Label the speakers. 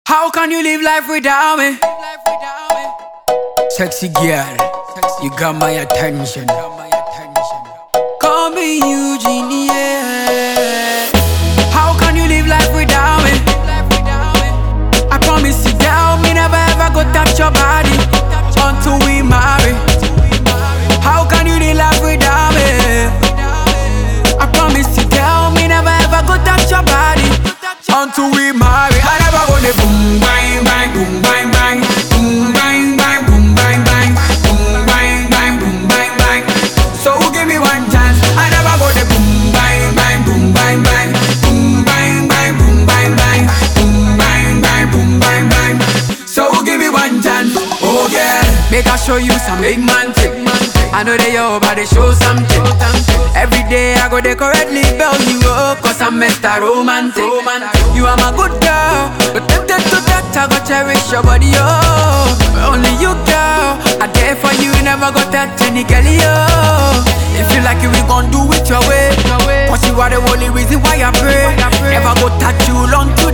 Speaker 1: How can you live life without me? Sexy girl, you got my attention. Call me Eugenie, yeah. How can you live life without me? I promise you, girl, me never ever go touch your body until we marry. How can you live life without me? I promise you, girl, me never ever go touch your body until we marry. I never gonna boom bang bang, boom bang bang, boom bang bang, boom bang bang, boom bang bang, boom bang bang. So give me one chance. I never gonna boom bang bang, boom bang bang, boom bang bang, boom bang bang, boom bang bang, boom bang bang. So give me one chance. Oh yeah, make I show you some big man thing. I know that your body show something. Every day I go decorately bell you up, cause I'm Mr. Romantic. You are my good girl, but tempted to that I go cherish your body, oh. Only you, girl, I dare for you, never go touch any girl, oh. If you like it, we gon' do it your way, cause you are the only reason why I pray. Never go touch you long